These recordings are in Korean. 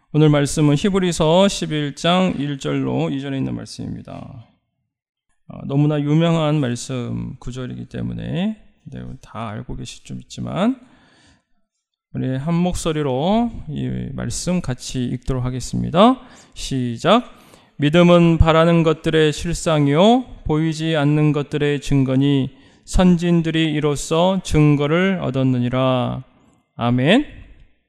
오늘 말씀은 히브리서 11장 1절로 2절에 있는 말씀입니다. 너무나 유명한 말씀 구절이기 때문에 다 알고 계실 좀 있지만 우리 한 목소리로 이 말씀 같이 읽도록 하겠습니다. 시작. 믿음은 바라는 것들의 실상이요 보이지 않는 것들의 증거니 선진들이 이로써 증거를 얻었느니라. 아멘.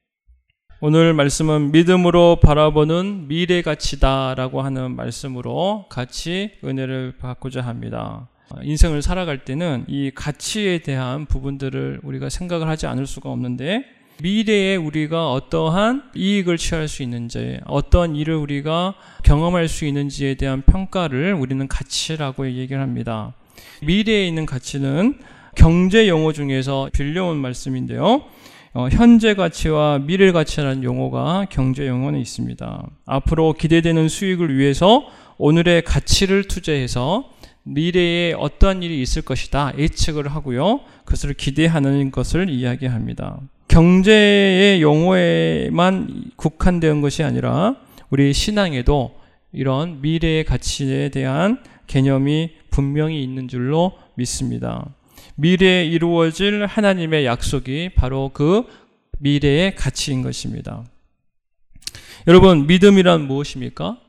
오늘 말씀은 믿음으로 바라보는 미래 가치다라고 하는 말씀으로 같이 은혜를 받고자 합니다. 인생을 살아갈 때는 이 가치에 대한 부분들을 우리가 생각을 하지 않을 수가 없는데, 미래에 우리가 어떠한 이익을 취할 수 있는지, 어떤 일을 우리가 경험할 수 있는지에 대한 평가를 우리는 가치라고 얘기를 합니다. 미래에 있는 가치는 경제 용어 중에서 빌려온 말씀인데요. 현재 가치와 미래 가치라는 용어가 경제 용어는 있습니다. 앞으로 기대되는 수익을 위해서 오늘의 가치를 투자해서 미래에 어떠한 일이 있을 것이다 예측을 하고요. 그것을 기대하는 것을 이야기합니다. 경제의 용어에만 국한된 것이 아니라 우리 신앙에도 이런 미래의 가치에 대한 개념이 분명히 있는 줄로 믿습니다. 미래에 이루어질 하나님의 약속이 바로 그 미래의 가치인 것입니다. 여러분, 믿음이란 무엇입니까?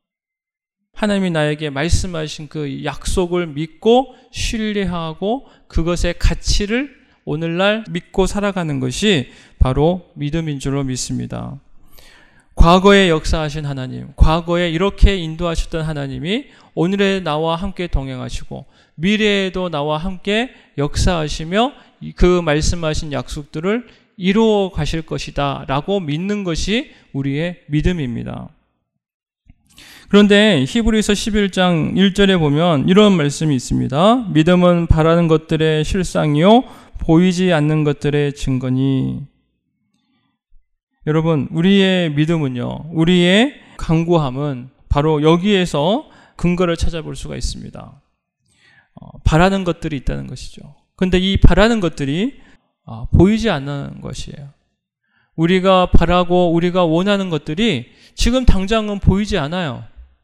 하나님이 나에게 말씀하신 그 약속을 믿고 신뢰하고 그것의 가치를 오늘날 믿고 살아가는 것이 바로 믿음인 줄로 믿습니다. 과거에 역사하신 하나님, 과거에 이렇게 인도하셨던 하나님이 오늘의 나와 함께 동행하시고 미래에도 나와 함께 역사하시며 그 말씀하신 약속들을 이루어 가실 것이다 라고 믿는 것이 우리의 믿음입니다. 그런데 히브리서 11장 1절에 보면 이런 말씀이 있습니다. 믿음은 바라는 것들의 실상이요 보이지 않는 것들의 증거니. 여러분, 우리의 믿음은요, 우리의 간구함은 바로 여기에서 근거를 찾아볼 수가 있습니다. 바라는 것들이 있다는 것이죠. 그런데 이 바라는 것들이 보이지 않는 것이에요. 우리가 바라고 우리가 원하는 것들이 지금 당장은 보이지 않아요.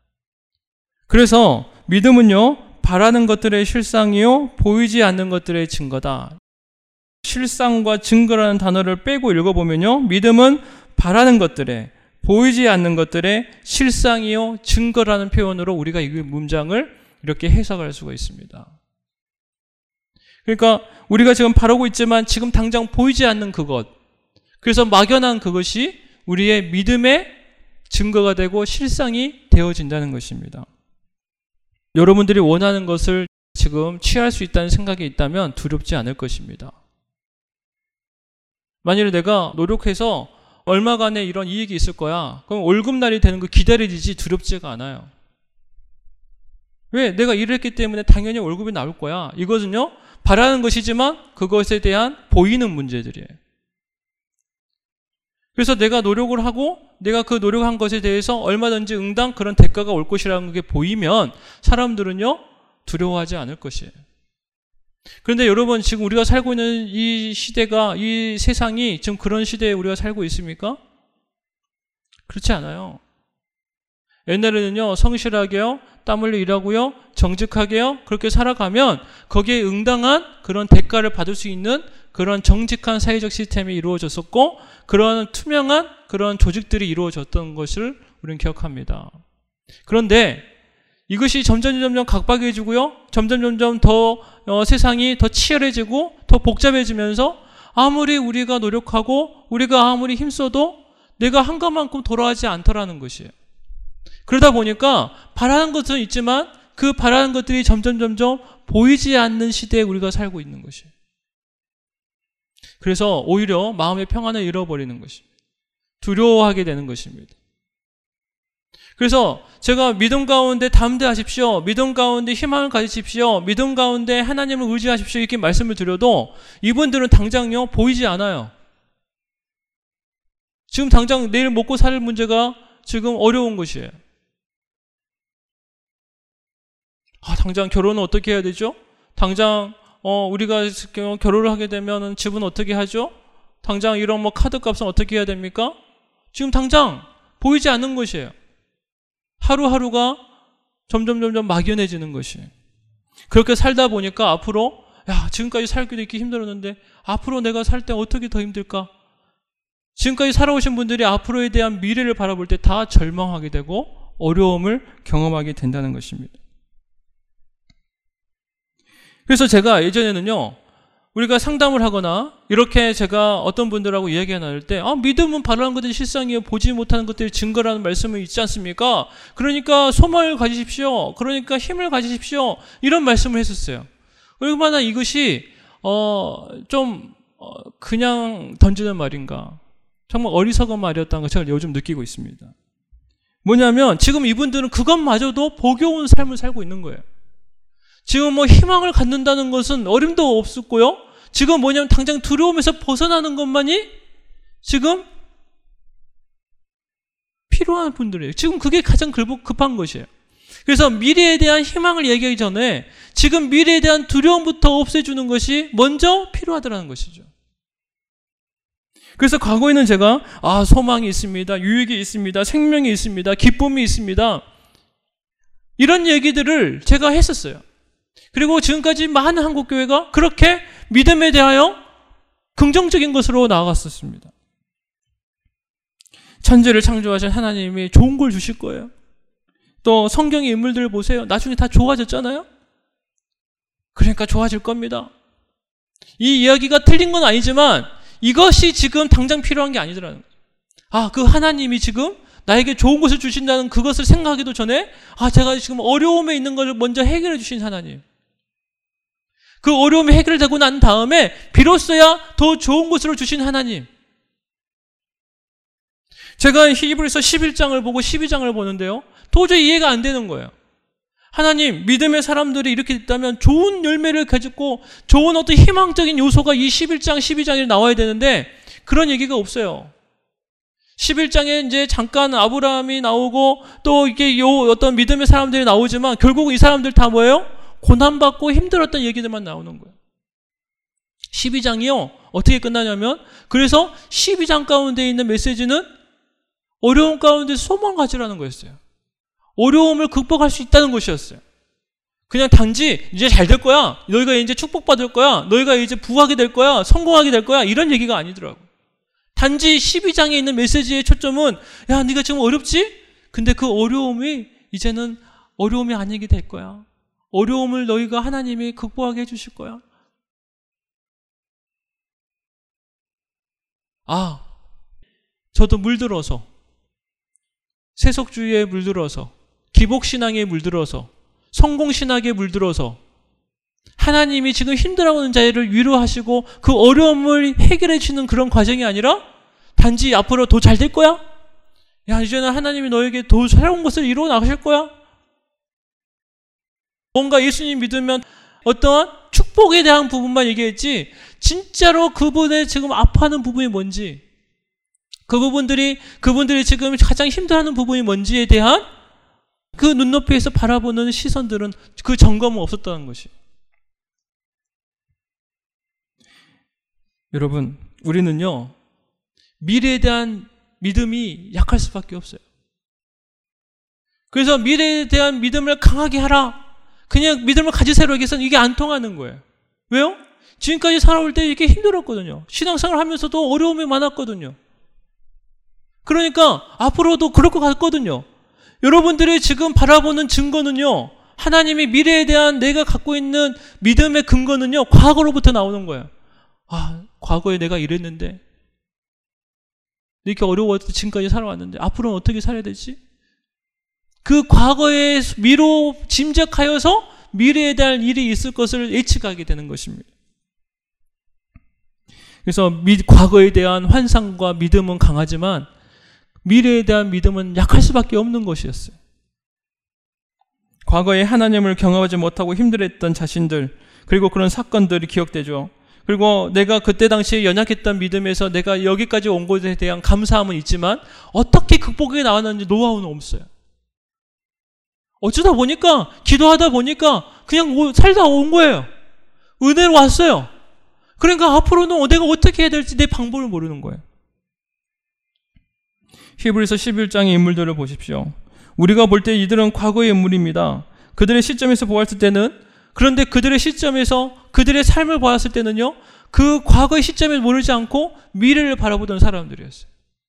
그래서 믿음은요, 바라는 것들의 실상이요 보이지 않는 것들의 증거다. 실상과 증거라는 단어를 빼고 읽어보면요, 믿음은 바라는 것들의, 보이지 않는 것들의 실상이요 증거라는 표현으로 우리가 이 문장을 이렇게 해석할 수가 있습니다. 그러니까 우리가 지금 바라고 있지만 지금 당장 보이지 않는 그것, 그래서 막연한 그것이 우리의 믿음의 증거가 되고 실상이 되어진다는 것입니다. 여러분들이 원하는 것을 지금 취할 수 있다는 생각이 있다면 두렵지 않을 것입니다. 만일에 내가 노력해서 얼마간의 이런 이익이 있을 거야, 그럼 월급날이 되는 거 기다리지 두렵지가 않아요. 왜? 내가 일을 했기 때문에 당연히 월급이 나올 거야. 이것은요, 바라는 것이지만 그것에 대한 보이는 문제들이에요. 그래서 내가 노력을 하고 내가 그 노력한 것에 대해서 얼마든지 응당 그런 대가가 올 것이라는 게 보이면 사람들은요, 두려워하지 않을 것이에요. 그런데 여러분, 지금 우리가 살고 있는 이 시대가, 이 세상이 지금 그런 시대에 우리가 살고 있습니까? 그렇지 않아요. 옛날에는요, 성실하게요, 땀 흘려 일하고요, 정직하게요, 그렇게 살아가면 거기에 응당한 그런 대가를 받을 수 있는 그런 정직한 사회적 시스템이 이루어졌었고, 그런 투명한 그런 조직들이 이루어졌던 것을 우리는 기억합니다. 그런데 이것이 점점 각박해지고요, 점점 더 세상이 더 치열해지고 더 복잡해지면서 아무리 우리가 노력하고 우리가 아무리 힘써도 내가 한 것만큼 돌아가지 않더라는 것이에요. 그러다 보니까 바라는 것은 있지만 그 바라는 것들이 점점 보이지 않는 시대에 우리가 살고 있는 것이에요. 그래서 오히려 마음의 평안을 잃어버리는 것입니다. 두려워하게 되는 것입니다. 그래서 제가 믿음 가운데 담대하십시오, 믿음 가운데 희망을 가지십시오, 믿음 가운데 하나님을 의지하십시오 이렇게 말씀을 드려도 이분들은 당장요 보이지 않아요. 지금 당장 내일 먹고 살 문제가 지금 어려운 것이에요. 당장 결혼은 어떻게 해야 되죠? 당장 우리가 결혼을 하게 되면 집은 어떻게 하죠? 당장 이런 카드 값은 어떻게 해야 됩니까? 지금 당장 보이지 않는 것이에요. 하루하루가 점점 막연해지는 것이에요. 그렇게 살다 보니까 앞으로 지금까지 살기도 이렇게 힘들었는데 앞으로 내가 살 때 어떻게 더 힘들까? 지금까지 살아오신 분들이 앞으로에 대한 미래를 바라볼 때 다 절망하게 되고 어려움을 경험하게 된다는 것입니다. 그래서 제가 예전에는요, 우리가 상담을 하거나 이렇게 제가 어떤 분들하고 이야기가 나눌 때 믿음은 바라는 것들이 실상이에요. 보지 못하는 것들이 증거라는 말씀이 있지 않습니까? 그러니까 소망을 가지십시오. 그러니까 힘을 가지십시오. 이런 말씀을 했었어요. 얼마나 이것이 그냥 던지는 말인가, 정말 어리석은 말이었다는 걸 제가 요즘 느끼고 있습니다. 뭐냐면 지금 이분들은 그것마저도 보겨운 삶을 살고 있는 거예요. 지금 희망을 갖는다는 것은 어림도 없었고요. 지금 뭐냐면 당장 두려움에서 벗어나는 것만이 지금 필요한 분들이에요. 지금 그게 가장 급한 것이에요. 그래서 미래에 대한 희망을 얘기하기 전에 지금 미래에 대한 두려움부터 없애주는 것이 먼저 필요하다는 것이죠. 그래서 과거에는 제가 소망이 있습니다. 유익이 있습니다. 생명이 있습니다. 기쁨이 있습니다. 이런 얘기들을 제가 했었어요. 그리고 지금까지 많은 한국교회가 그렇게 믿음에 대하여 긍정적인 것으로 나아갔었습니다. 천지를 창조하신 하나님이 좋은 걸 주실 거예요. 또 성경의 인물들을 보세요. 나중에 다 좋아졌잖아요. 그러니까 좋아질 겁니다. 이 이야기가 틀린 건 아니지만 이것이 지금 당장 필요한 게 아니더라는 거죠. 그 하나님이 지금 나에게 좋은 것을 주신다는 그것을 생각하기도 전에 제가 지금 어려움에 있는 것을 먼저 해결해 주신 하나님. 그 어려움이 해결되고 난 다음에 비로소야 더 좋은 것으로 주신 하나님. 제가 히브리서 11장을 보고 12장을 보는데요, 도저히 이해가 안 되는 거예요. 하나님, 믿음의 사람들이 이렇게 있다면 좋은 열매를 가지고 좋은 어떤 희망적인 요소가 이 11장, 12장에 나와야 되는데 그런 얘기가 없어요. 11장에 이제 잠깐 아브라함이 나오고 또 이게 어떤 믿음의 사람들이 나오지만 결국 이 사람들 다 뭐예요? 고난받고 힘들었던 얘기들만 나오는 거예요. 12장이요, 어떻게 끝나냐면, 그래서 12장 가운데 있는 메시지는 어려움 가운데 소망을 가지라는 거였어요. 어려움을 극복할 수 있다는 것이었어요. 그냥 단지 이제 잘 될 거야, 너희가 이제 축복받을 거야, 너희가 이제 부하게 될 거야, 성공하게 될 거야, 이런 얘기가 아니더라고. 단지 12장에 있는 메시지의 초점은 네가 지금 어렵지? 근데 그 어려움이 이제는 어려움이 아니게 될 거야. 어려움을 너희가 하나님이 극복하게 해주실 거야. 저도 물들어서, 세속주의에 물들어서, 기복신앙에 물들어서, 성공신학에 물들어서 하나님이 지금 힘들어하는 자를 위로하시고 그 어려움을 해결해 주는 그런 과정이 아니라 단지 앞으로 더 잘 될 거야? 이제는 하나님이 너에게 더 새로운 것을 이루어 나가실 거야? 뭔가 예수님 믿으면 어떠한 축복에 대한 부분만 얘기했지 진짜로 그분의 지금 아파하는 부분이 뭔지, 그분들이 지금 가장 힘들어하는 부분이 뭔지에 대한 그 눈높이에서 바라보는 시선들은, 그 점검은 없었다는 것이. 여러분, 우리는요, 미래에 대한 믿음이 약할 수밖에 없어요. 그래서 미래에 대한 믿음을 강하게 하라, 그냥 믿음을 가지세요 해서는 이게 안 통하는 거예요. 왜요? 지금까지 살아올 때 이렇게 힘들었거든요. 신앙생활 하면서도 어려움이 많았거든요. 그러니까 앞으로도 그럴 것 같거든요. 여러분들이 지금 바라보는 증거는요, 하나님이 미래에 대한 내가 갖고 있는 믿음의 근거는요, 과거로부터 나오는 거예요. 과거에 내가 이랬는데, 이렇게 어려워서 지금까지 살아왔는데 앞으로는 어떻게 살아야 되지? 그 과거에 미로 짐작하여서 미래에 대한 일이 있을 것을 예측하게 되는 것입니다. 그래서 과거에 대한 환상과 믿음은 강하지만 미래에 대한 믿음은 약할 수밖에 없는 것이었어요. 과거에 하나님을 경험하지 못하고 힘들었던 자신들, 그리고 그런 사건들이 기억되죠. 그리고 내가 그때 당시에 연약했던 믿음에서 내가 여기까지 온 것에 대한 감사함은 있지만 어떻게 극복해 나왔는지 노하우는 없어요. 어쩌다 보니까, 기도하다 보니까 그냥 살다 온 거예요. 은혜로 왔어요. 그러니까 앞으로는 내가 어떻게 해야 될지 내 방법을 모르는 거예요. 히브리서 11장의 인물들을 보십시오. 우리가 볼 때 이들은 과거의 인물입니다. 그들의 시점에서 보았을 때는, 그런데 그들의 시점에서 그들의 삶을 보았을 때는요, 그 과거의 시점에 모르지 않고 미래를 바라보던 사람들이었어요.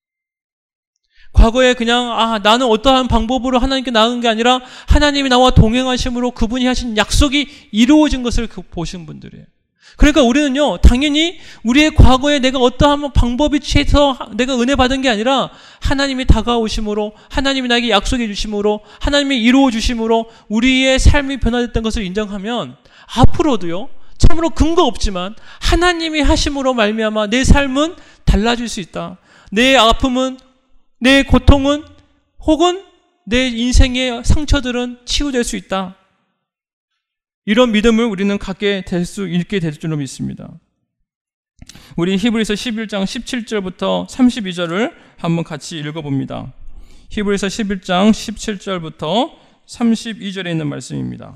과거에 그냥 나는 어떠한 방법으로 하나님께 나아간 게 아니라 하나님이 나와 동행하심으로 그분이 하신 약속이 이루어진 것을 보신 분들이에요. 그러니까 우리는요, 당연히 우리의 과거에 내가 어떠한 방법이 취해서 내가 은혜 받은 게 아니라 하나님이 다가오심으로, 하나님이 나에게 약속해 주심으로, 하나님이 이루어 주심으로 우리의 삶이 변화됐던 것을 인정하면 앞으로도요, 참으로 근거 없지만 하나님이 하심으로 말미암아 내 삶은 달라질 수 있다. 내 아픔은, 내 고통은, 혹은 내 인생의 상처들은 치유될 수 있다. 이런 믿음을 우리는 갖게 될 수 있게 될 줄로 믿습니다. 우리 히브리서 11장 17절부터 32절을 한번 같이 읽어봅니다. 히브리서 11장 17절부터 32절에 있는 말씀입니다.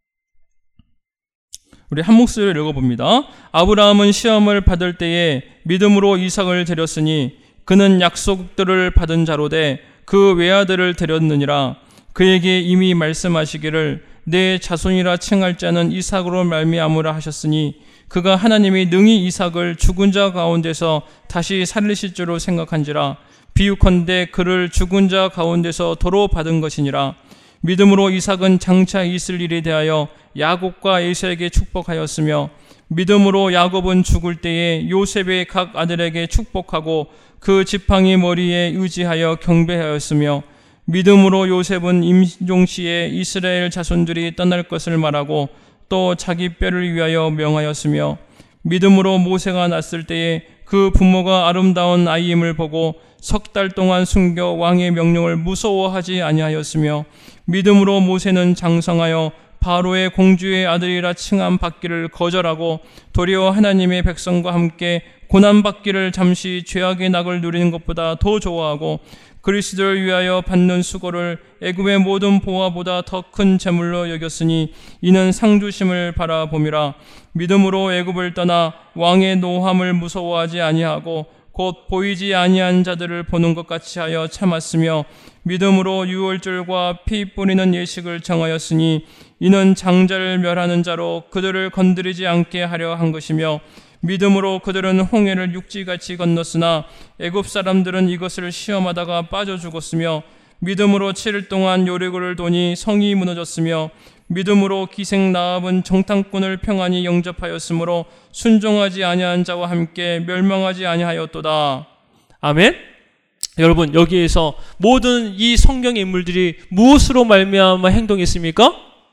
우리 한 목소리를 읽어봅니다. 아브라함은 시험을 받을 때에 믿음으로 이삭을 드렸으니 그는 약속들을 받은 자로되 그 외아들을 드렸느니라. 그에게 이미 말씀하시기를 내 자손이라 칭할 자는 이삭으로 말미암으라 하셨으니 그가 하나님이 능히 이삭을 죽은 자 가운데서 다시 살리실 줄로 생각한지라. 비유컨대 그를 죽은 자 가운데서 도로 받은 것이니라. 믿음으로 이삭은 장차 있을 일에 대하여 야곱과 에사에게 축복하였으며 믿음으로 야곱은 죽을 때에 요셉의 각 아들에게 축복하고 그 지팡이 머리에 의지하여 경배하였으며 믿음으로 요셉은 임종시에 이스라엘 자손들이 떠날 것을 말하고 또 자기 뼈를 위하여 명하였으며 믿음으로 모세가 났을 때에 그 부모가 아름다운 아이임을 보고 석 달 동안 숨겨 왕의 명령을 무서워하지 아니하였으며 믿음으로 모세는 장성하여 바로의 공주의 아들이라 칭함 받기를 거절하고 도리어 하나님의 백성과 함께 고난받기를 잠시 죄악의 낙을 누리는 것보다 더 좋아하고 그리스도를 위하여 받는 수고를 애굽의 모든 보화보다 더 큰 재물로 여겼으니 이는 상주심을 바라봄이라. 믿음으로 애굽을 떠나 왕의 노함을 무서워하지 아니하고 곧 보이지 아니한 자들을 보는 것 같이 하여 참았으며 믿음으로 유월절과 피 뿌리는 예식을 정하였으니 이는 장자를 멸하는 자로 그들을 건드리지 않게 하려 한 것이며 믿음으로 그들은 홍해를 육지같이 건넜으나 애굽 사람들은 이것을 시험하다가 빠져 죽었으며 믿음으로 7일 동안 요리고를 도니 성이 무너졌으며 믿음으로 기생 라합은 정탐꾼을 평안히 영접하였으므로 순종하지 아니한 자와 함께 멸망하지 아니하였도다. 아멘. 여러분, 여기에서 모든 이 성경의 인물들이 무엇으로 말미암아 행동했습니까?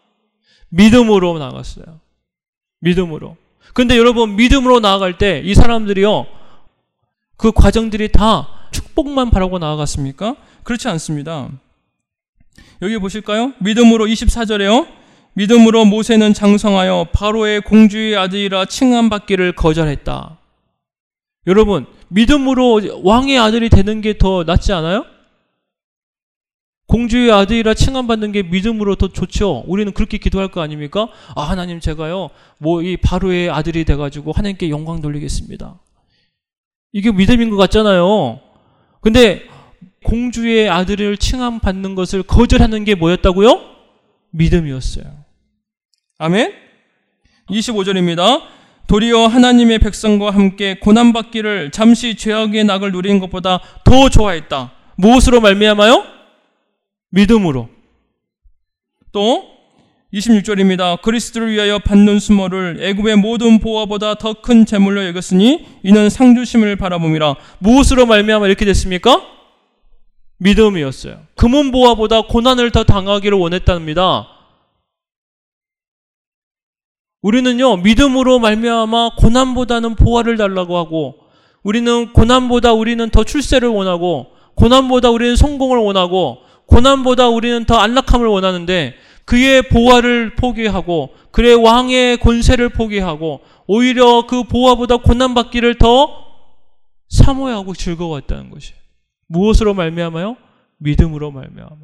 믿음으로 나갔어요. 믿음으로. 근데 여러분, 믿음으로 나아갈 때 이 사람들이요, 그 과정들이 다 축복만 바라고 나아갔습니까? 그렇지 않습니다. 여기 보실까요? 믿음으로 24절에요. 믿음으로 모세는 장성하여 바로의 공주의 아들이라 칭함받기를 거절했다. 여러분, 믿음으로 왕의 아들이 되는 게 더 낫지 않아요? 공주의 아들이라 칭함받는 게 믿음으로 더 좋죠. 우리는 그렇게 기도할 거 아닙니까? 하나님, 제가요, 이 바로의 아들이 돼가지고 하나님께 영광 돌리겠습니다. 이게 믿음인 것 같잖아요. 근데 공주의 아들을 칭함받는 것을 거절하는 게 뭐였다고요? 믿음이었어요. 아멘? 25절입니다. 도리어 하나님의 백성과 함께 고난받기를 잠시 죄악의 낙을 누리는 것보다 더 좋아했다. 무엇으로 말미암아요? 믿음으로. 또 26절입니다. 그리스도를 위하여 받는 수모를 애굽의 모든 보화보다 더 큰 재물로 여겼으니 이는 상주심을 바라봄이라. 무엇으로 말미암아 이렇게 됐습니까? 믿음이었어요. 금은 보화보다 고난을 더 당하기를 원했답니다. 우리는요, 믿음으로 말미암아 고난보다는 보화를 달라고 하고, 고난보다 우리는 더 출세를 원하고, 고난보다 우리는 성공을 원하고, 고난보다 우리는 더 안락함을 원하는데, 그의 보화를 포기하고 그의 왕의 권세를 포기하고 오히려 그 보화보다 고난받기를 더 사모하고 즐거웠다는 것이에요. 무엇으로 말미암아요? 믿음으로 말미암아.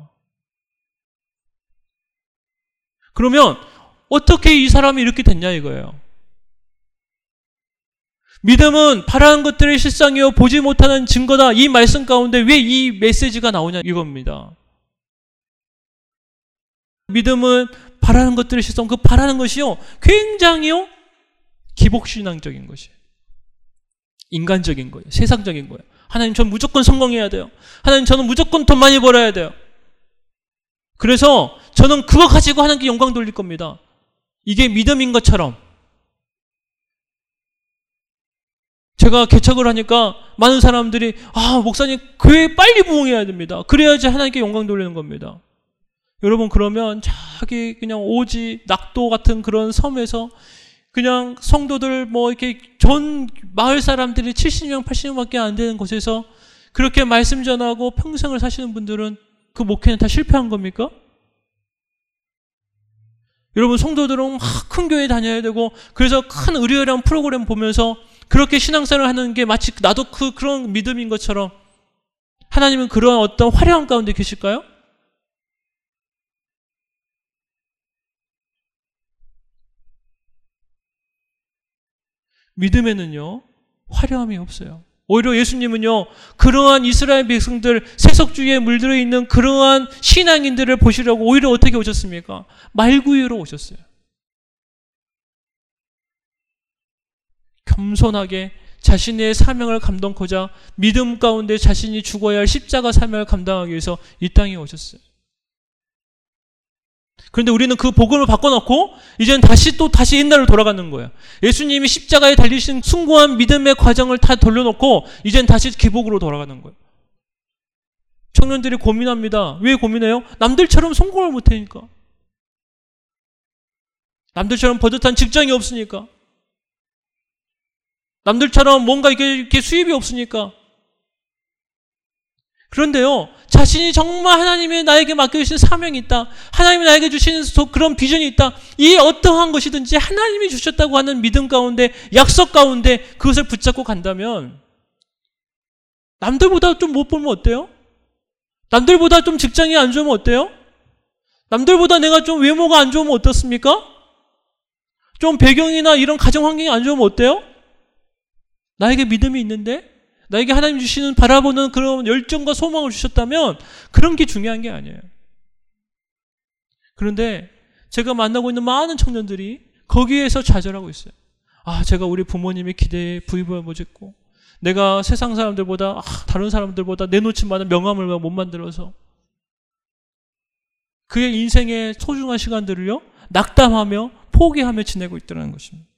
그러면 어떻게 이 사람이 이렇게 됐냐 이거예요. 믿음은 바라는 것들의 실상이요 보지 못하는 증거다. 이 말씀 가운데 왜 이 메시지가 나오냐 이겁니다. 믿음은 바라는 것들의 실상, 그 바라는 것이요 굉장히요 기복신앙적인 것이에요. 인간적인 거예요. 세상적인 거예요. 하나님, 전 무조건 성공해야 돼요. 하나님, 저는 무조건 돈 많이 벌어야 돼요. 그래서 저는 그거 가지고 하나님께 영광 돌릴 겁니다. 이게 믿음인 것처럼. 제가 개척을 하니까 많은 사람들이 목사님 교회 빨리 부흥해야 됩니다. 그래야지 하나님께 영광 돌리는 겁니다. 여러분, 그러면 자기 그냥 오지 낙도 같은 그런 섬에서 그냥 성도들 이렇게 전 마을 사람들이 70명 80명밖에 안 되는 곳에서 그렇게 말씀 전하고 평생을 사시는 분들은 그 목회는 다 실패한 겁니까? 여러분, 성도들은 막 큰 교회 다녀야 되고 그래서 큰 의료랑 프로그램 보면서 그렇게 신앙생활을 하는 게 마치 나도 그런 믿음인 것처럼 하나님은 그런 어떤 화려한 가운데 계실까요? 믿음에는요 화려함이 없어요. 오히려 예수님은요 그러한 이스라엘 백성들 세속주의에 물들어 있는 그러한 신앙인들을 보시려고 오히려 어떻게 오셨습니까? 말구유로 오셨어요. 겸손하게 자신의 사명을 감당하고자 믿음 가운데 자신이 죽어야 할 십자가 사명을 감당하기 위해서 이 땅에 오셨어요. 그런데 우리는 그 복음을 바꿔놓고 이제는 다시 옛날로 돌아가는 거예요. 예수님이 십자가에 달리신 숭고한 믿음의 과정을 다 돌려놓고 이제는 다시 기복으로 돌아가는 거예요. 청년들이 고민합니다. 왜 고민해요? 남들처럼 성공을 못하니까. 남들처럼 버젓한 직장이 없으니까. 남들처럼 뭔가 이렇게 수입이 없으니까. 그런데요, 자신이 정말 하나님이 나에게 맡겨주신 사명이 있다. 하나님이 나에게 주신 그런 비전이 있다. 이 어떠한 것이든지 하나님이 주셨다고 하는 믿음 가운데, 약속 가운데 그것을 붙잡고 간다면 남들보다 좀 못 보면 어때요? 남들보다 좀 직장이 안 좋으면 어때요? 남들보다 내가 좀 외모가 안 좋으면 어떻습니까? 좀 배경이나 이런 가정 환경이 안 좋으면 어때요? 나에게 믿음이 있는데 나에게 하나님 주시는 바라보는 그런 열정과 소망을 주셨다면 그런 게 중요한 게 아니에요. 그런데 제가 만나고 있는 많은 청년들이 거기에서 좌절하고 있어요. 제가 우리 부모님의 기대에 부의부의하고 내가 세상 사람들보다 다른 사람들보다 내놓지 않은 명함을 못 만들어서 그의 인생의 소중한 시간들을요 낙담하며 포기하며 지내고 있다는 것입니다.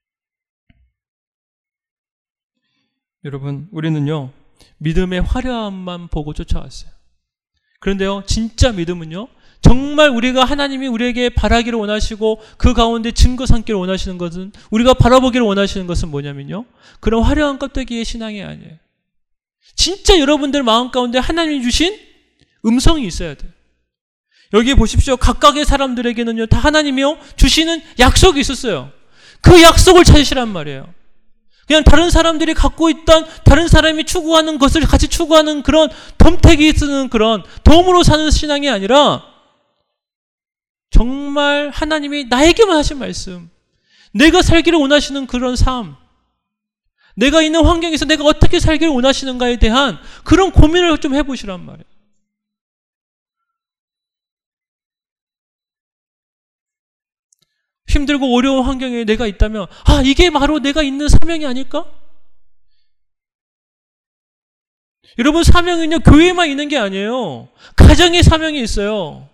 여러분, 우리는요 믿음의 화려함만 보고 쫓아왔어요. 그런데요 진짜 믿음은요 정말 우리가 하나님이 우리에게 바라기를 원하시고 그 가운데 증거 삼기를 원하시는 것은, 우리가 바라보기를 원하시는 것은 뭐냐면요 그런 화려한 껍데기의 신앙이 아니에요. 진짜 여러분들 마음 가운데 하나님이 주신 음성이 있어야 돼요. 여기 보십시오. 각각의 사람들에게는요 다 하나님이요 주시는 약속이 있었어요. 그 약속을 찾으시란 말이에요. 그냥 다른 사람들이 갖고 있던, 다른 사람이 추구하는 것을 같이 추구하는 그런 덤태기 쓰는 그런 덤으로 사는 신앙이 아니라 정말 하나님이 나에게만 하신 말씀, 내가 살기를 원하시는 그런 삶, 내가 있는 환경에서 내가 어떻게 살기를 원하시는가에 대한 그런 고민을 좀 해보시란 말이에요. 힘들고 어려운 환경에 내가 있다면 이게 바로 내가 있는 사명이 아닐까? 여러분, 사명은요 교회에만 있는 게 아니에요. 가정의 사명이 있어요.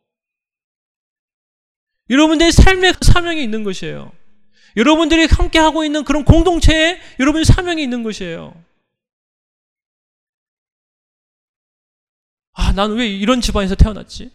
여러분들의 삶의 사명이 있는 것이에요. 여러분들이 함께 하고 있는 그런 공동체에 여러분의 사명이 있는 것이에요. 나는 왜 이런 집안에서 태어났지?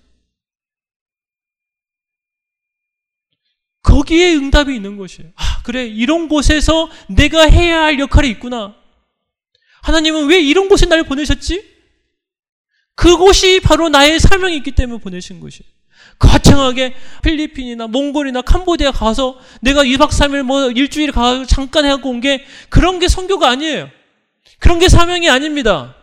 거기에 응답이 있는 것이에요. 그래, 이런 곳에서 내가 해야 할 역할이 있구나. 하나님은 왜 이런 곳에 나를 보내셨지? 그곳이 바로 나의 사명이 있기 때문에 보내신 것이에요. 거창하게 필리핀이나 몽골이나 캄보디아 가서 내가 2박 3일 일주일 가서 잠깐 해갖고 온 게 그런 게 선교가 아니에요. 그런 게 사명이 아닙니다.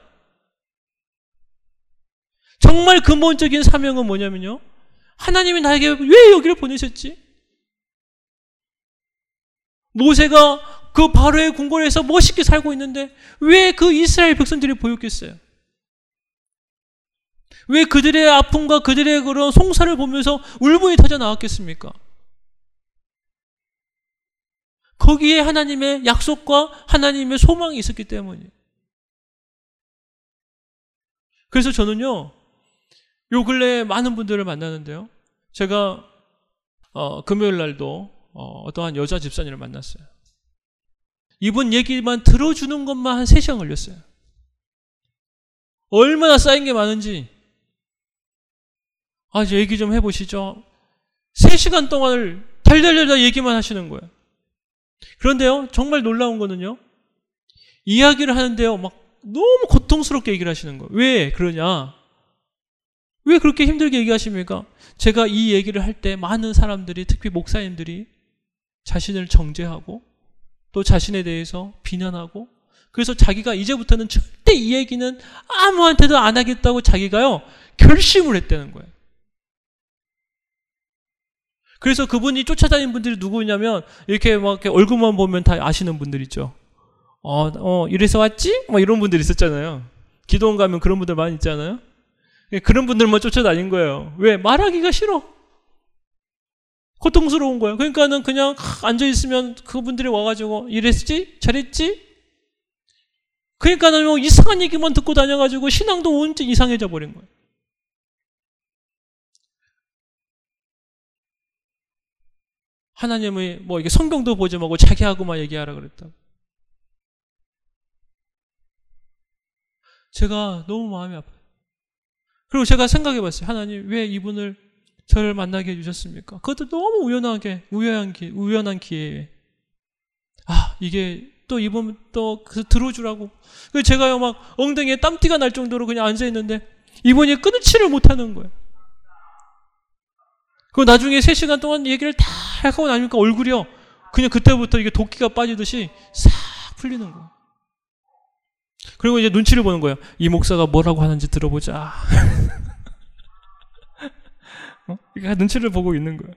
정말 근본적인 사명은 뭐냐면요 하나님이 나에게 왜 여기를 보내셨지? 모세가 그 바로의 궁궐에서 멋있게 살고 있는데 왜 그 이스라엘 백성들이 보였겠어요? 왜 그들의 아픔과 그들의 그런 송사를 보면서 울분이 터져 나왔겠습니까? 거기에 하나님의 약속과 하나님의 소망이 있었기 때문이에요. 그래서 저는요, 요 근래에 많은 분들을 만나는데요. 제가 금요일 날도 어떠한 여자 집사님을 만났어요. 이분 얘기만 들어주는 것만 한 3시간 걸렸어요. 얼마나 쌓인 게 많은지. 이제 얘기 좀 해보시죠. 3시간 동안을 달달달달 얘기만 하시는 거예요. 그런데요, 정말 놀라운 거는요, 이야기를 하는데요, 막 너무 고통스럽게 얘기를 하시는 거예요. 왜 그러냐? 왜 그렇게 힘들게 얘기하십니까? 제가 이 얘기를 할 때 많은 사람들이, 특히 목사님들이 자신을 정죄하고 또 자신에 대해서 비난하고, 그래서 자기가 이제부터는 절대 이 얘기는 아무한테도 안 하겠다고 자기가요, 결심을 했다는 거예요. 그래서 그분이 쫓아다니는 분들이 누구냐면, 이렇게 막 이렇게 얼굴만 보면 다 아시는 분들 있죠. 이래서 왔지? 막 이런 분들 있었잖아요. 기도원 가면 그런 분들 많이 있잖아요. 그런 분들만 쫓아다닌 거예요. 왜? 말하기가 싫어. 고통스러운 거예요. 그러니까는 그냥 앉아있으면 그분들이 와가지고 이랬지? 저랬지? 그러니까는 뭐 이상한 얘기만 듣고 다녀가지고 신앙도 온전히 이상해져 버린 거예요. 하나님의 뭐 이게 성경도 보지 말고 자기하고만 얘기하라 그랬다고. 제가 너무 마음이 아파요. 그리고 제가 생각해 봤어요. 하나님, 왜 이분을 저를 만나게 해주셨습니까? 그것도 너무 우연한 기회에. 이게 또 이분 또 들어주라고. 그래서 제가요, 막 엉덩이에 땀띠가 날 정도로 그냥 앉아있는데 이분이 끊지를 못하는 거예요. 그 나중에 3시간 동안 얘기를 다 하고 나니까 얼굴이요, 그냥 그때부터 이게 도끼가 빠지듯이 싹 풀리는 거예요. 그리고 이제 눈치를 보는 거예요. 이 목사가 뭐라고 하는지 들어보자. 그러니까 눈치를 보고 있는 거예요.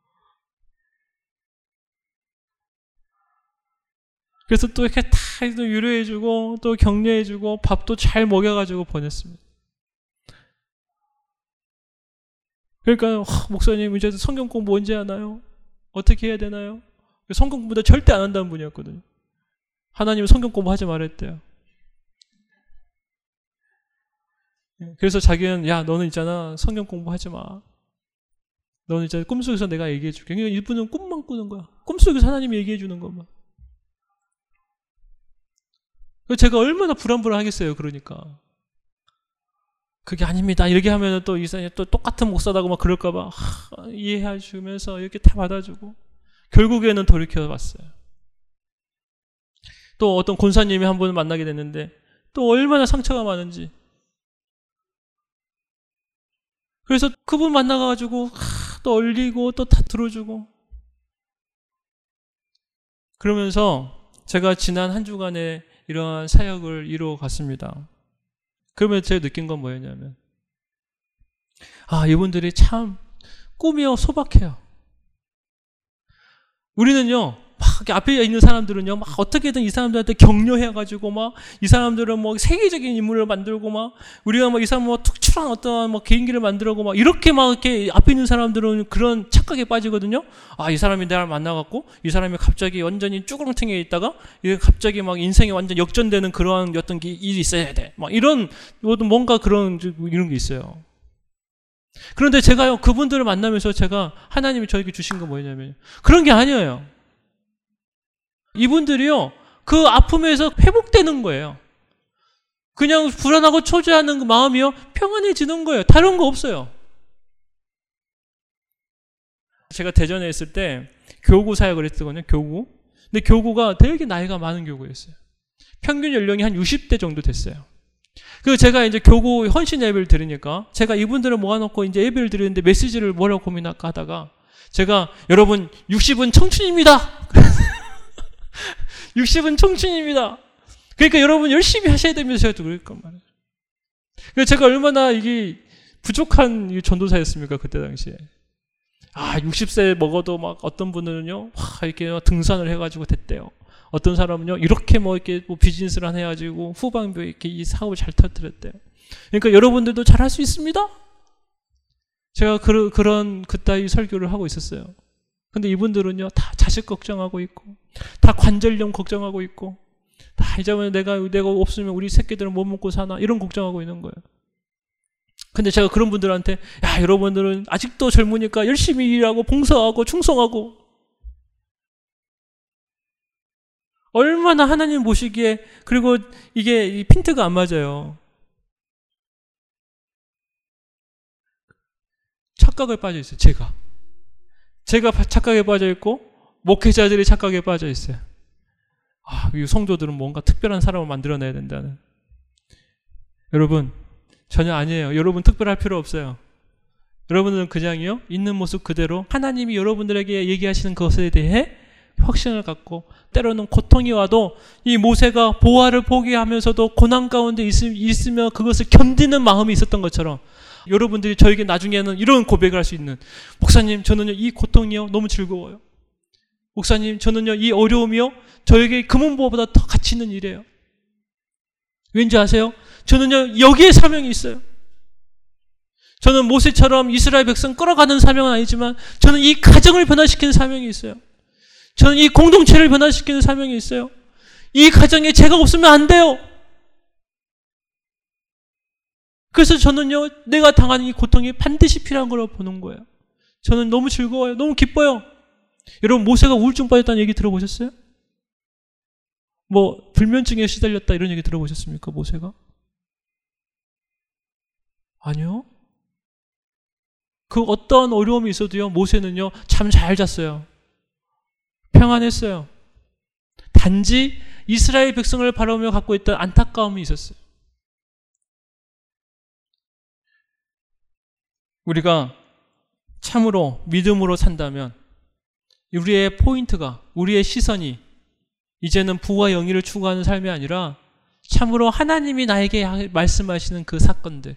그래서 또 이렇게 다 위로해주고 또 격려해주고 밥도 잘 먹여가지고 보냈습니다. 그러니까 목사님 이제 성경 공부 언제 하나요? 어떻게 해야 되나요? 성경 공부도 절대 안 한다는 분이었거든요. 하나님은 성경 공부하지 말랬대요. 그래서 자기는, 야, 너는 있잖아, 성경 공부하지 마. 너는 이제 꿈속에서 내가 얘기해 줄게. 그러니까 이분은 꿈만 꾸는 거야. 꿈속에서 하나님이 얘기해 주는 것만. 제가 얼마나 불안불안하겠어요. 그러니까 그게 아닙니다 이렇게 하면 또 이사님 또 똑같은 목사다고 막 그럴까봐 이해해 주면서 이렇게 다 받아주고, 결국에는 돌이켜봤어요. 또 어떤 권사님이 한 분 만나게 됐는데 또 얼마나 상처가 많은지. 그래서 그분 만나가지고 또 얼리고 또 다 들어주고. 그러면서 제가 지난 한 주간에 이러한 사역을 이루어 갔습니다. 그러면 제가 느낀 건 뭐였냐면, 이분들이 참 꿈이요 소박해요. 우리는요, 막 앞에 있는 사람들은요, 막 어떻게든 이 사람들한테 격려해가지고 막 이 사람들은 뭐 세계적인 인물을 만들고 막 우리가 막 이 사람 뭐 특출한 어떤 뭐 개인기를 만들고 막 이렇게 막 이렇게 앞에 있는 사람들은 그런 착각에 빠지거든요. 이 사람이 나를 만나갖고 이 사람이 갑자기 완전히 쭈그렁탱이에 있다가 이게 갑자기 막 인생이 완전 역전되는 그러한 어떤 일이 있어야 돼. 막 이런 뭔가 그런 이런 게 있어요. 그런데 제가요, 그분들을 만나면서 제가 하나님이 저에게 주신 건 뭐냐면 그런 게 아니에요. 이분들이요, 그 아픔에서 회복되는 거예요. 그냥 불안하고 초조해하는 그 마음이요, 평안해지는 거예요. 다른 거 없어요. 제가 대전에 있을 때 교구 사역을 했거든요. 교구. 근데 교구가 되게 나이가 많은 교구였어요. 평균 연령이 한 60대 정도 됐어요. 그래서 제가 이제 교구 헌신 예배를 드리니까 제가 이분들을 모아놓고 이제 예배를 드리는데 메시지를 뭐라고 고민할까 하다가 제가, 여러분 60은 청춘입니다. 60은 청춘입니다. 그러니까 여러분 열심히 하셔야 되면서 제가 또 그랬단 말이에요. 그래서 제가 얼마나 이게 부족한 전도사였습니까, 그때 당시에. 60세 먹어도 막 어떤 분들은요, 이렇게 등산을 해가지고 됐대요. 어떤 사람은요, 이렇게 이렇게 비즈니스를 해가지고 후반부에 이렇게 이 사업을 잘 터뜨렸대요. 그러니까 여러분들도 잘 할 수 있습니다? 제가 그따위 설교를 하고 있었어요. 근데 이분들은요, 다 자식 걱정하고 있고, 다 관절염 걱정하고 있고, 다 이제 내가 없으면 우리 새끼들은 못 먹고 사나, 이런 걱정하고 있는 거예요. 근데 제가 그런 분들한테, 여러분들은 아직도 젊으니까 열심히 일하고, 봉사하고, 충성하고, 얼마나 하나님 보시기에, 그리고 이게 핀트가 안 맞아요. 착각에 빠져 있어요, 제가 착각에 빠져 있고, 목회자들이 착각에 빠져 있어요. 이 성도들은 뭔가 특별한 사람을 만들어내야 된다는. 여러분, 전혀 아니에요. 여러분 특별할 필요 없어요. 여러분들은 그냥요, 있는 모습 그대로 하나님이 여러분들에게 얘기하시는 것에 대해 확신을 갖고, 때로는 고통이 와도 이 모세가 보화를 포기하면서도 고난 가운데 있으며 그것을 견디는 마음이 있었던 것처럼, 여러분들이 저에게 나중에는 이런 고백을 할 수 있는, 목사님 저는요 이 고통이요 너무 즐거워요. 목사님 저는요 이 어려움이요 저에게 금은보화보다 더 가치 있는 일이에요. 왠지 아세요? 저는요 여기에 사명이 있어요. 저는 모세처럼 이스라엘 백성 끌어가는 사명은 아니지만 저는 이 가정을 변화시키는 사명이 있어요. 저는 이 공동체를 변화시키는 사명이 있어요. 이 가정에 제가 없으면 안 돼요. 그래서 저는요 내가 당하는 이 고통이 반드시 필요한 걸로 보는 거예요. 저는 너무 즐거워요. 너무 기뻐요. 여러분 모세가 우울증 빠졌다는 얘기 들어보셨어요? 불면증에 시달렸다 이런 얘기 들어보셨습니까? 모세가? 아니요. 그 어떤 어려움이 있어도요 모세는요 잠 잘 잤어요. 평안했어요. 단지 이스라엘 백성을 바라보며 갖고 있던 안타까움이 있었어요. 우리가 참으로 믿음으로 산다면 우리의 포인트가, 우리의 시선이 이제는 부와 영예를 추구하는 삶이 아니라 참으로 하나님이 나에게 말씀하시는 그 사건들,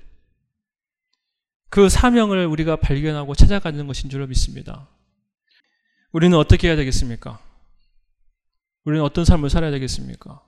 그 사명을 우리가 발견하고 찾아가는 것인 줄 믿습니다. 우리는 어떻게 해야 되겠습니까? 우리는 어떤 삶을 살아야 되겠습니까?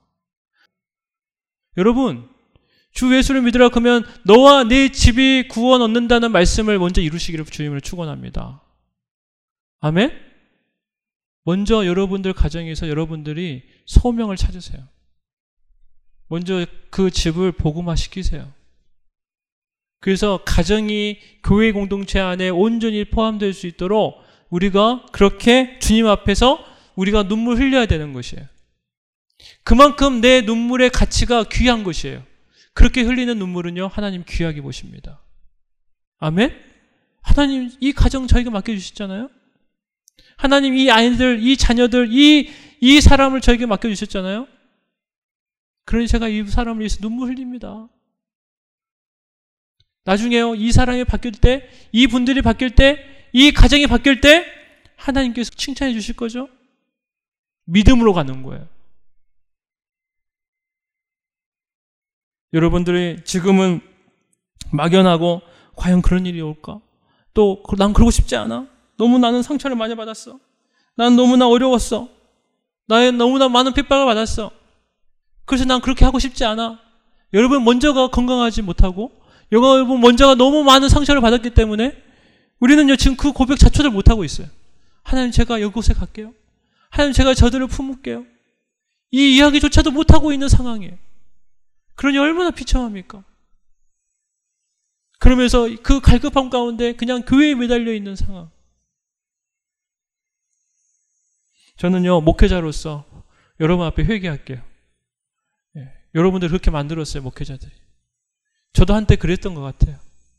여러분, 주 예수를 믿으라 그러면 너와 네 집이 구원 얻는다는 말씀을 먼저 이루시기를 주님을 축원합니다. 아멘? 먼저 여러분들 가정에서 여러분들이 소명을 찾으세요. 먼저 그 집을 복음화시키세요. 그래서 가정이 교회 공동체 안에 온전히 포함될 수 있도록 우리가 그렇게 주님 앞에서 우리가 눈물 흘려야 되는 것이에요. 그만큼 내 눈물의 가치가 귀한 것이에요. 그렇게 흘리는 눈물은요 하나님 귀하게 보십니다. 아멘? 하나님 이 가정 저희가 맡겨주셨잖아요. 하나님 이 아이들, 이 자녀들, 이 사람을 저에게 맡겨주셨잖아요. 그러니 제가 이 사람을 위해서 눈물 흘립니다. 나중에요 이 사람이 바뀔 때, 이 분들이 바뀔 때, 이 가정이 바뀔 때 하나님께서 칭찬해 주실 거죠. 믿음으로 가는 거예요. 여러분들이 지금은 막연하고 과연 그런 일이 올까? 또 난 그러고 싶지 않아. 너무 나는 상처를 많이 받았어. 난 너무나 어려웠어. 나는 너무나 많은 핍박을 받았어. 그래서 난 그렇게 하고 싶지 않아. 여러분 먼저가 건강하지 못하고 여러분 먼저가 너무 많은 상처를 받았기 때문에 우리는요 지금 그 고백 자체를 못하고 있어요. 하나님 제가 이곳에 갈게요. 하나님 제가 저들을 품을게요. 이 이야기조차도 못하고 있는 상황이에요. 그러니 얼마나 비참합니까? 그러면서 그 갈급함 가운데 그냥 교회에 매달려 있는 상황. 저는요 목회자로서 여러분 앞에 회개할게요. 여러분들 그렇게 만들었어요. 목회자들이. 저도 한때 그랬던 것 같아요.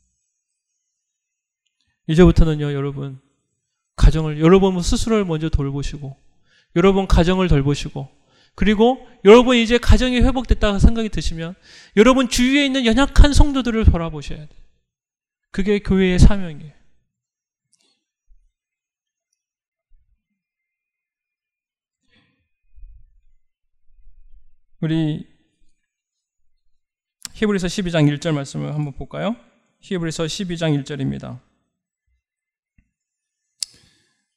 이제부터는요 여러분 가정을, 여러분 스스로를 먼저 돌보시고 여러분 가정을 돌보시고 그리고 여러분 이제 가정이 회복됐다고 생각이 드시면 여러분 주위에 있는 연약한 성도들을 돌아보셔야 돼요. 그게 교회의 사명이에요. 우리 히브리서 12장 1절 말씀을 한번 볼까요? 히브리서 12장 1절입니다.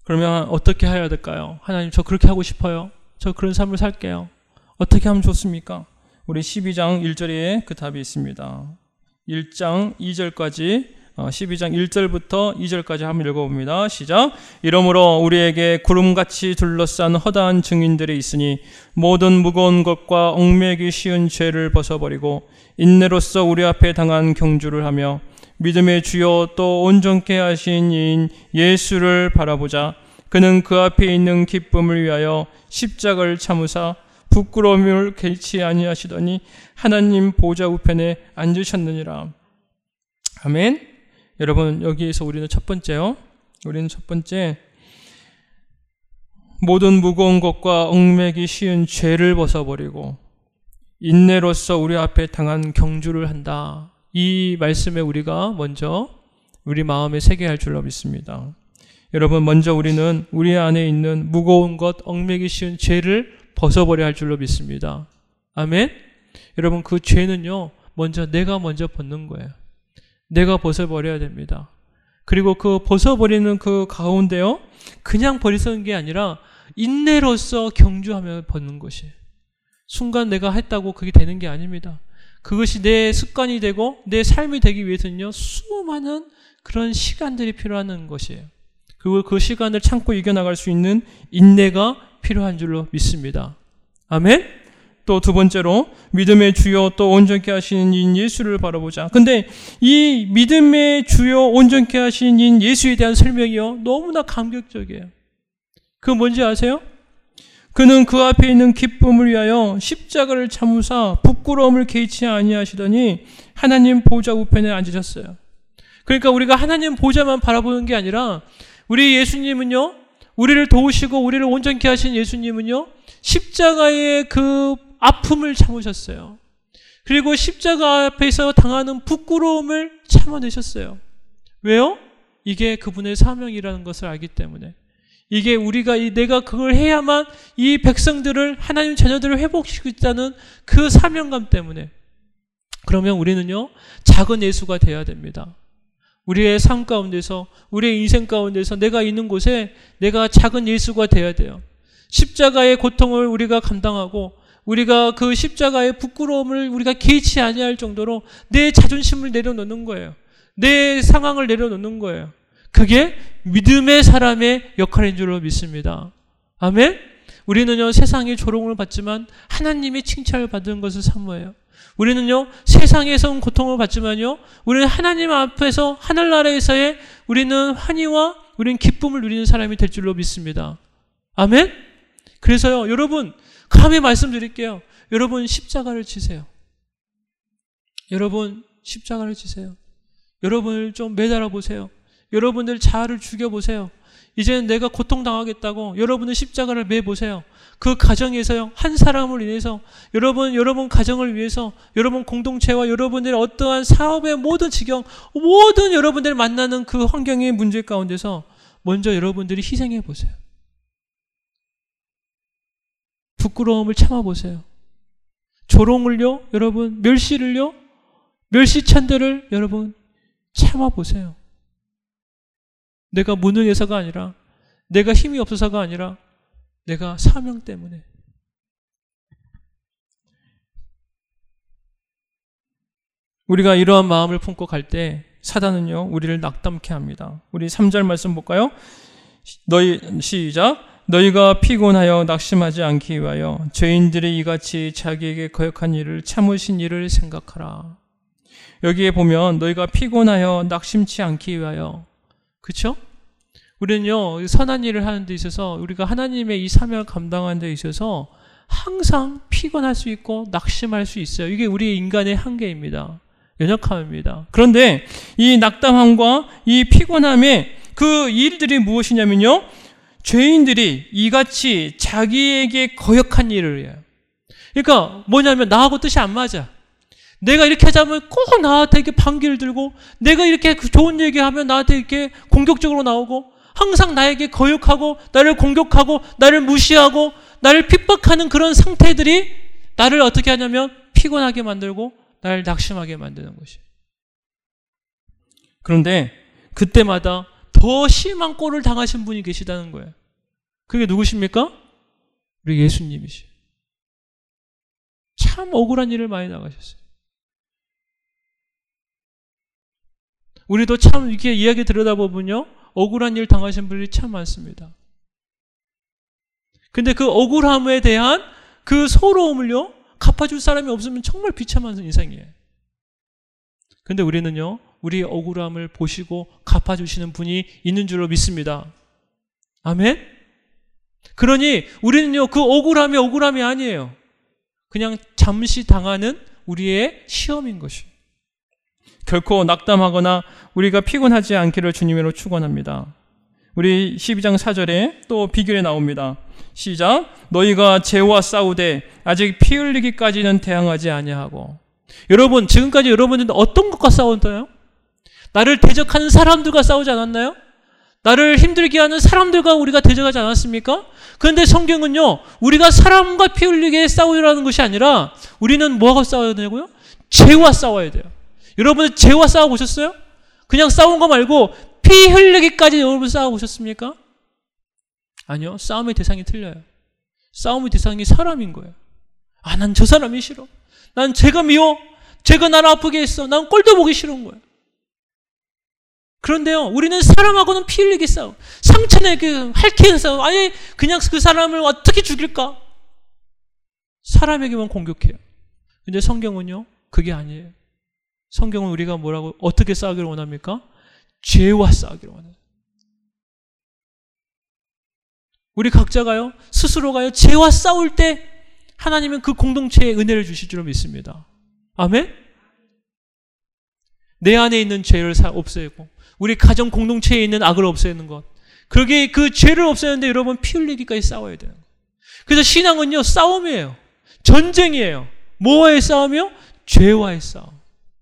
그러면 어떻게 해야 될까요? 하나님, 저 그렇게 하고 싶어요. 저 그런 삶을 살게요. 어떻게 하면 좋습니까? 우리 12장 1절에 그 답이 있습니다. 1장 2절까지 12장 1절부터 2절까지 한번 읽어봅니다. 시작. 이러므로 우리에게 구름같이 둘러싼 허다한 증인들이 있으니 모든 무거운 것과 얽매기 쉬운 죄를 벗어버리고 인내로써 우리 앞에 당한 경주를 하며 믿음의 주요 또 온전케 하신 이인 예수를 바라보자. 그는 그 앞에 있는 기쁨을 위하여 십자가를 참으사 부끄러움을 개치 아니하시더니 하나님 보좌 우편에 앉으셨느니라. 아멘. 여러분, 여기에서 우리는 첫 번째 모든 무거운 것과 얽매기 쉬운 죄를 벗어버리고 인내로써 우리 앞에 당한 경주를 한다. 이 말씀에 우리가 먼저 우리 마음에 새겨야 할 줄로 믿습니다. 여러분, 먼저 우리는 우리 안에 있는 무거운 것, 얽매기 쉬운 죄를 벗어버려야 할 줄로 믿습니다. 아멘. 여러분, 그 죄는요, 내가 먼저 벗는 거예요. 내가 벗어버려야 됩니다. 그리고 그 벗어버리는 그 가운데요, 그냥 버리는 게 아니라 인내로써 경주하며 벗는 것이에요. 순간 내가 했다고 그게 되는 게 아닙니다. 그것이 내 습관이 되고 내 삶이 되기 위해서는요, 수많은 그런 시간들이 필요한 것이에요. 그리고 그 시간을 참고 이겨나갈 수 있는 인내가 필요한 줄로 믿습니다. 아멘. 또 두 번째로 믿음의 주요 또 온전케 하시는 인 예수를 바라보자. 근데 이 믿음의 주요 온전케 하시는 인 예수에 대한 설명이요, 너무나 감격적이에요. 그거 뭔지 아세요? 그는 그 앞에 있는 기쁨을 위하여 십자가를 참으사 부끄러움을 개의치 아니하시더니 하나님 보좌 우편에 앉으셨어요. 그러니까 우리가 하나님 보좌만 바라보는 게 아니라 우리 예수님은요, 우리를 도우시고 우리를 온전케 하신 예수님은요, 십자가의 그 아픔을 참으셨어요. 그리고 십자가 앞에서 당하는 부끄러움을 참아내셨어요. 왜요? 이게 그분의 사명이라는 것을 알기 때문에. 이게 내가 그걸 해야만 이 백성들을, 하나님 자녀들을 회복시키고 있다는 그 사명감 때문에. 그러면 우리는요, 작은 예수가 돼야 됩니다. 우리의 삶 가운데서, 우리의 인생 가운데서 내가 있는 곳에 내가 작은 예수가 돼야 돼요. 십자가의 고통을 우리가 감당하고 우리가 그 십자가의 부끄러움을 우리가 개의치 아니할 정도로 내 자존심을 내려놓는 거예요. 내 상황을 내려놓는 거예요. 그게 믿음의 사람의 역할인 줄로 믿습니다. 아멘? 우리는요, 세상의 조롱을 받지만 하나님의 칭찬을 받는 것을 사모해요. 우리는요, 세상에서 온 고통을 받지만요, 우리는 하나님 앞에서 하늘나라에서의 우리는 환희와 우리는 기쁨을 누리는 사람이 될 줄로 믿습니다. 아멘? 그래서요, 여러분, 감히 말씀드릴게요. 여러분, 십자가를 지세요. 여러분, 십자가를 지세요. 여러분을 좀 매달아 보세요. 여러분들 자아를 죽여보세요. 이제는 내가 고통당하겠다고 여러분은 십자가를 매보세요. 그 가정에서요, 한 사람을 인해서 여러분 가정을 위해서, 여러분 공동체와 여러분들의 어떠한 사업의 모든 지경, 모든 여러분들 만나는 그 환경의 문제 가운데서 먼저 여러분들이 희생해 보세요. 부끄러움을 참아보세요. 조롱을요, 여러분, 멸시를요, 멸시찬들을 여러분 참아보세요. 내가 무능해서가 아니라, 내가 힘이 없어서가 아니라, 내가 사명 때문에. 우리가 이러한 마음을 품고 갈 때 사단은요, 우리를 낙담케 합니다. 우리 3절 말씀 볼까요? 시작. 너희가 피곤하여 낙심하지 않기 위하여 죄인들이 이같이 자기에게 거역한 일을 참으신 일을 생각하라. 여기에 보면 너희가 피곤하여 낙심치 않기 위하여, 그렇죠? 우리는요, 선한 일을 하는 데 있어서, 우리가 하나님의 이 사명을 감당하는 데 있어서 항상 피곤할 수 있고 낙심할 수 있어요. 이게 우리 인간의 한계입니다. 연약함입니다. 그런데 이 낙담함과 이 피곤함의 그 일들이 무엇이냐면요, 죄인들이 이같이 자기에게 거역한 일을 해요. 그러니까 뭐냐면, 나하고 뜻이 안 맞아. 내가 이렇게 하자면 꼭 나한테 이렇게 반기를 들고, 내가 이렇게 좋은 얘기하면 나한테 이렇게 공격적으로 나오고, 항상 나에게 거역하고, 나를 공격하고, 나를 무시하고, 나를 핍박하는 그런 상태들이 나를 어떻게 하냐면 피곤하게 만들고 나를 낙심하게 만드는 것이에요. 그런데 그때마다 더 심한 꼴을 당하신 분이 계시다는 거예요. 그게 누구십니까? 우리 예수님이시죠. 참 억울한 일을 많이 당하셨어요. 우리도 참 이렇게 이야기 들여다보면요, 억울한 일 당하신 분들이 참 많습니다. 근데 그 억울함에 대한 그 서러움을요, 갚아줄 사람이 없으면 정말 비참한 인생이에요. 근데 우리는요, 우리의 억울함을 보시고 갚아주시는 분이 있는 줄로 믿습니다. 아멘? 그러니 우리는요, 그 억울함이 아니에요. 그냥 잠시 당하는 우리의 시험인 것이에요. 결코 낙담하거나 우리가 피곤하지 않기를 주님으로 축원합니다. 우리 12장 4절에 또 비결이 나옵니다. 시작. 너희가 죄와 싸우되 아직 피 흘리기까지는 대항하지 아니하고. 여러분, 지금까지 여러분들은 어떤 것과 싸웠나요? 나를 대적하는 사람들과 싸우지 않았나요? 나를 힘들게 하는 사람들과 우리가 대적하지 않았습니까? 그런데 성경은요, 우리가 사람과 피 흘리게 싸우라는 것이 아니라 우리는 뭐하고 싸워야 되냐고요? 죄와 싸워야 돼요. 여러분, 죄와 싸워보셨어요? 그냥 싸운 거 말고 피 흘리기까지 여러분 싸워보셨습니까? 아니요. 싸움의 대상이 틀려요. 싸움의 대상이 사람인 거예요. 아, 난 저 사람이 싫어. 난 쟤가 미워. 쟤가 나를 아프게 했어. 난 꼴도 보기 싫은 거예요. 그런데요, 우리는 사람하고는 피 흘리게 싸워. 상처내게 핥히는 싸움. 아니, 그냥 그 사람을 어떻게 죽일까? 사람에게만 공격해요. 근데 성경은요, 그게 아니에요. 성경은 우리가 뭐라고, 어떻게 싸우기를 원합니까? 죄와 싸우기를 원해요. 우리 각자가요, 스스로가요, 죄와 싸울 때 하나님은 그 공동체에 은혜를 주실 줄로 믿습니다. 아멘? 내 안에 있는 죄를 없애고, 우리 가정 공동체에 있는 악을 없애는 것. 그게 그 죄를 없애는데 여러분 피 흘리기까지 싸워야 되는 거예요. 그래서 신앙은요, 싸움이에요. 전쟁이에요. 뭐와의 싸움이요? 죄와의 싸움.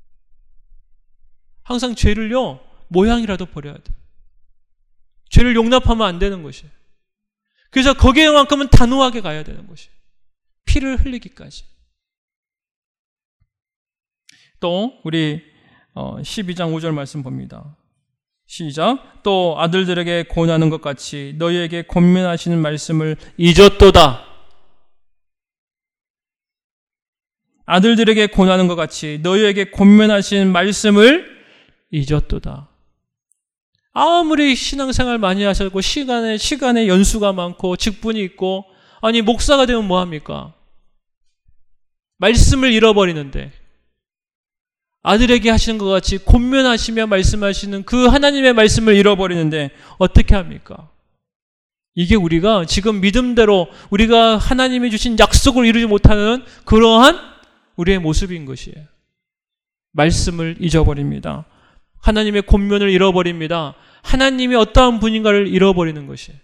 항상 죄를요, 모양이라도 버려야 돼요. 죄를 용납하면 안 되는 것이에요. 그래서 거기에만큼은 단호하게 가야 되는 것이에요. 피를 흘리기까지. 또 우리 12장 5절 말씀 봅니다. 시작. 또 아들들에게 권하는 것 같이 너희에게 권면하시는 말씀을 잊었도다. 아들들에게 권하는 것 같이 너희에게 권면하시는 말씀을 잊었도다. 아무리 신앙생활 많이 하셨고 시간에 연수가 많고 직분이 있고, 아니 목사가 되면 뭐합니까? 말씀을 잃어버리는데, 아들에게 하시는 것 같이 권면하시며 말씀하시는 그 하나님의 말씀을 잃어버리는데 어떻게 합니까? 이게 우리가 지금 믿음대로 우리가 하나님이 주신 약속을 이루지 못하는 그러한 우리의 모습인 것이에요. 말씀을 잊어버립니다. 하나님의 권면을 잃어버립니다. 하나님이 어떠한 분인가를 잃어버리는 것이에요.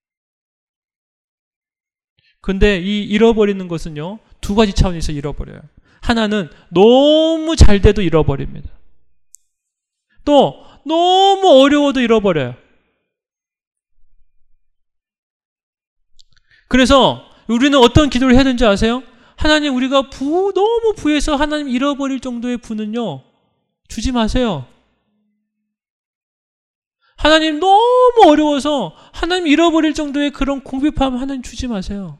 근데 이 잃어버리는 것은요, 두 가지 차원에서 잃어버려요. 하나는 너무 잘 돼도 잃어버립니다. 또 너무 어려워도 잃어버려요. 그래서 우리는 어떤 기도를 해야 되는지 아세요? 하나님, 우리가 너무 부해서 하나님 잃어버릴 정도의 부는요, 주지 마세요. 하나님 너무 어려워서 하나님 잃어버릴 정도의 그런 궁핍함 하나님 주지 마세요.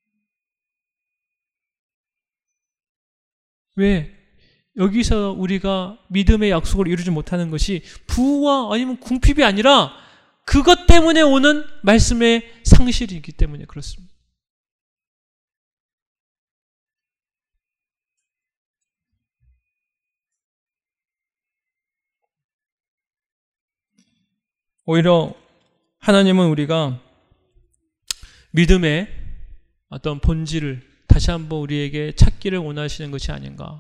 왜? 여기서 우리가 믿음의 약속을 이루지 못하는 것이 부와 아니면 궁핍이 아니라 그것 때문에 오는 말씀의 상실이기 때문에 그렇습니다. 오히려 하나님은 우리가 믿음의 어떤 본질을 다시 한번 우리에게 찾기를 원하시는 것이 아닌가.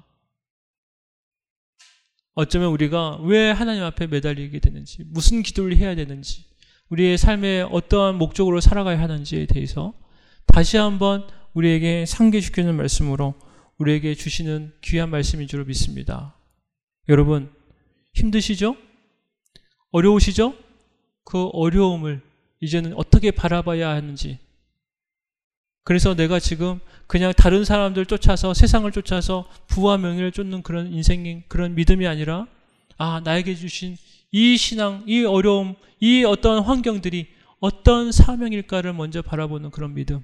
어쩌면 우리가 왜 하나님 앞에 매달리게 되는지, 무슨 기도를 해야 되는지, 우리의 삶에 어떠한 목적으로 살아가야 하는지에 대해서 다시 한번 우리에게 상기시키는 말씀으로 우리에게 주시는 귀한 말씀인 줄 믿습니다. 여러분, 힘드시죠? 어려우시죠? 그 어려움을 이제는 어떻게 바라봐야 하는지, 그래서 내가 지금 그냥 다른 사람들 쫓아서 세상을 쫓아서 부와 명예를 쫓는 그런 인생인 그런 믿음이 아니라 나에게 주신 이 신앙, 이 어려움, 이 어떤 환경들이 어떤 사명일까를 먼저 바라보는 그런 믿음.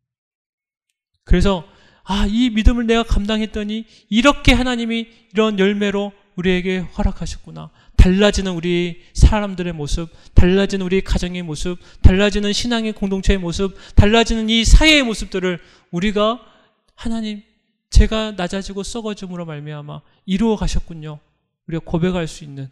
그래서 이 믿음을 내가 감당했더니 이렇게 하나님이 이런 열매로 우리에게 허락하셨구나. 달라지는 우리 사람들의 모습, 달라지는 우리 가정의 모습, 달라지는 신앙의 공동체의 모습, 달라지는 이 사회의 모습들을 우리가 하나님, 제가 낮아지고 썩어짐으로 말미암아 이루어 가셨군요. 우리가 고백할 수 있는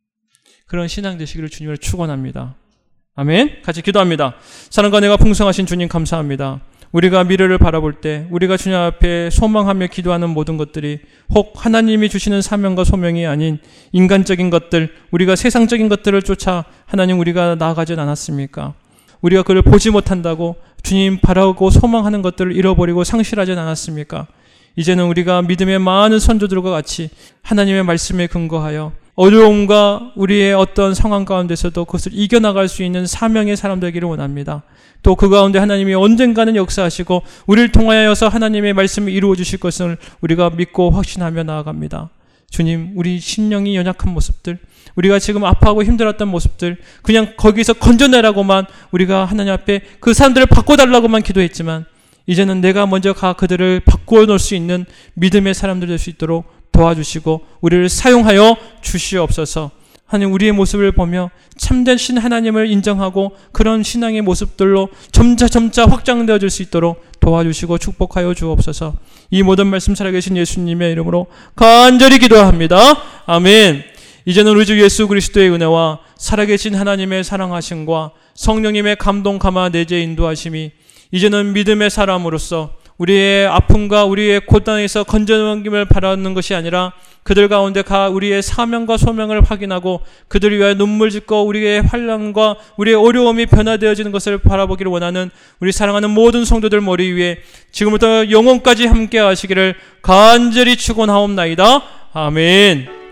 그런 신앙 되시기를 주님을 축원합니다. 아멘. 같이 기도합니다. 사랑과 은혜가 풍성하신 주님 감사합니다. 우리가 미래를 바라볼 때 우리가 주님 앞에 소망하며 기도하는 모든 것들이 혹 하나님이 주시는 사명과 소명이 아닌 인간적인 것들, 우리가 세상적인 것들을 쫓아 하나님 우리가 나아가진 않았습니까? 우리가 그걸 보지 못한다고 주님 바라고 소망하는 것들을 잃어버리고 상실하진 않았습니까? 이제는 우리가 믿음의 많은 선조들과 같이 하나님의 말씀에 근거하여 어려움과 우리의 어떤 상황 가운데서도 그것을 이겨나갈 수 있는 사명의 사람 되기를 원합니다. 또 그 가운데 하나님이 언젠가는 역사하시고 우리를 통하여서 하나님의 말씀을 이루어 주실 것을 우리가 믿고 확신하며 나아갑니다. 주님, 우리 심령이 연약한 모습들, 우리가 지금 아파하고 힘들었던 모습들, 그냥 거기서 건져내라고만 우리가 하나님 앞에 그 사람들을 바꿔달라고만 기도했지만 이제는 내가 먼저 그들을 바꾸어 놓을 수 있는 믿음의 사람들 될 수 있도록 도와주시고 우리를 사용하여 주시옵소서. 하나님, 우리의 모습을 보며 참된 신 하나님을 인정하고 그런 신앙의 모습들로 점차 확장되어질 수 있도록 도와주시고 축복하여 주옵소서. 이 모든 말씀 살아계신 예수님의 이름으로 간절히 기도합니다. 아멘. 이제는 우리 주 예수 그리스도의 은혜와 살아계신 하나님의 사랑하심과 성령님의 감동 감화 내재 인도하심이 이제는 믿음의 사람으로서 우리의 아픔과 우리의 고난에서 건져넘김을 바라는 것이 아니라 그들 가운데 우리의 사명과 소명을 확인하고 그들을 위하여 눈물 짓고 우리의 환난과 우리의 어려움이 변화되어지는 것을 바라보기를 원하는 우리 사랑하는 모든 성도들 머리 위에 지금부터 영원까지 함께 하시기를 간절히 축원하옵나이다. 아멘.